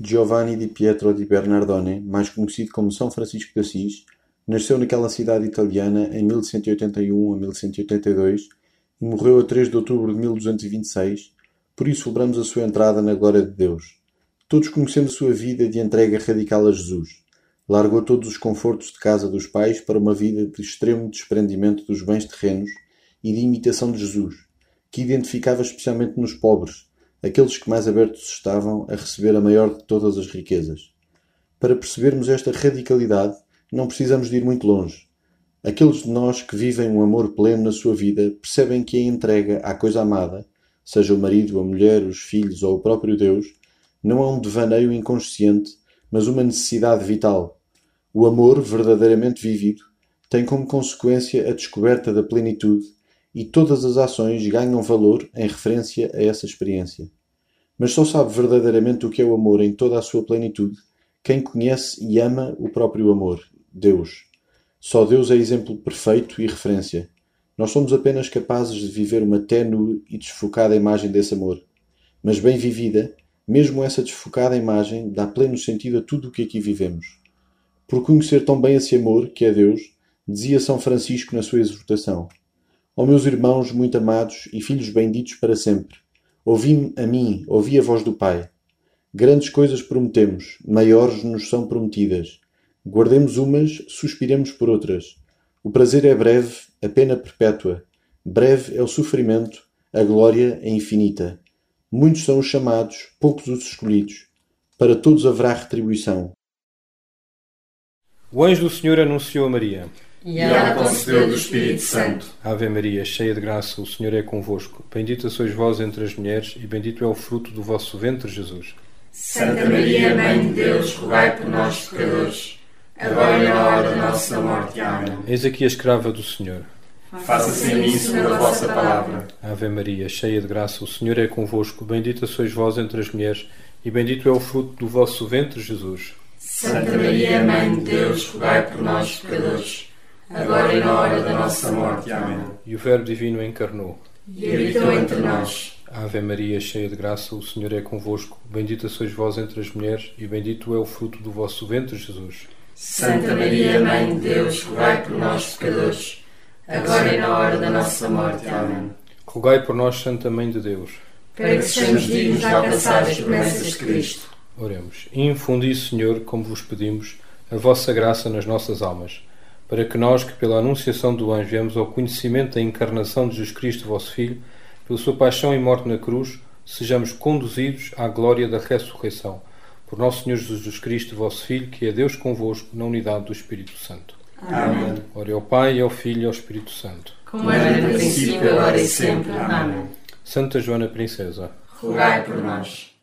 Giovanni di Pietro di Bernardone, mais conhecido como São Francisco de Assis, nasceu naquela cidade italiana em 1181 a 1182 e morreu a 3 de outubro de 1226, por isso celebramos a sua entrada na glória de Deus. Todos conhecemos a sua vida de entrega radical a Jesus. Largou todos os confortos de casa dos pais para uma vida de extremo desprendimento dos bens terrenos e de imitação de Jesus, que identificava especialmente nos pobres, aqueles que mais abertos estavam a receber a maior de todas as riquezas. Para percebermos esta radicalidade, não precisamos de ir muito longe. Aqueles de nós que vivem um amor pleno na sua vida percebem que a entrega à coisa amada, seja o marido, a mulher, os filhos ou o próprio Deus, não é um devaneio inconsciente, mas uma necessidade vital. O amor, verdadeiramente vivido, tem como consequência a descoberta da plenitude e todas as ações ganham valor em referência a essa experiência. Mas só sabe verdadeiramente o que é o amor em toda a sua plenitude quem conhece e ama o próprio amor, Deus. Só Deus é exemplo perfeito e referência. Nós somos apenas capazes de viver uma ténue e desfocada imagem desse amor. Mas bem vivida, mesmo essa desfocada imagem dá pleno sentido a tudo o que aqui vivemos. Por conhecer tão bem esse amor, que é Deus, dizia São Francisco na sua exortação: Ó meus irmãos muito amados e filhos benditos para sempre, ouvi-me a mim, ouvi a voz do Pai. Grandes coisas prometemos, maiores nos são prometidas. Guardemos umas, suspiremos por outras. O prazer é breve, a pena perpétua. Breve é o sofrimento, a glória é infinita. Muitos são os chamados, poucos os escolhidos. Para todos haverá retribuição. O anjo do Senhor anunciou a Maria. E ela concebeu do Espírito Santo. Ave Maria, cheia de graça, o Senhor é convosco. Bendita sois vós entre as mulheres, e bendito é o fruto do vosso ventre, Jesus. Santa Maria, Mãe de Deus, rogai por nós, pecadores, agora e na hora da nossa morte. Amém. Eis aqui a escrava do Senhor. Faça-se em mim segundo a vossa palavra. Ave Maria, cheia de graça, o Senhor é convosco. Bendita sois vós entre as mulheres, e bendito é o fruto do vosso ventre, Jesus. Santa Maria, Mãe de Deus, rogai por nós, pecadores, agora e na hora da nossa morte. Amém. E o Verbo Divino encarnou. E habitou entre nós. Ave Maria, cheia de graça, o Senhor é convosco. Bendita sois vós entre as mulheres, e bendito é o fruto do vosso ventre, Jesus. Santa Maria, Mãe de Deus, rogai por nós, pecadores, agora e na hora da nossa morte. Amém. Rogai por nós, Santa Mãe de Deus, para que sejamos dignos de alcançar as promessas de Cristo. Oremos. Infundi, Senhor, como vos pedimos, a vossa graça nas nossas almas, para que nós, que pela anunciação do anjo viemos ao conhecimento da encarnação de Jesus Cristo, vosso Filho, pela sua paixão e morte na cruz, sejamos conduzidos à glória da ressurreição. Por nosso Senhor Jesus Cristo, vosso Filho, que é Deus convosco, na unidade do Espírito Santo. Amém. Ore ao Pai, ao Filho e ao Espírito Santo. Como era no princípio, agora e sempre. Amém. Santa Joana Princesa, rogai por nós.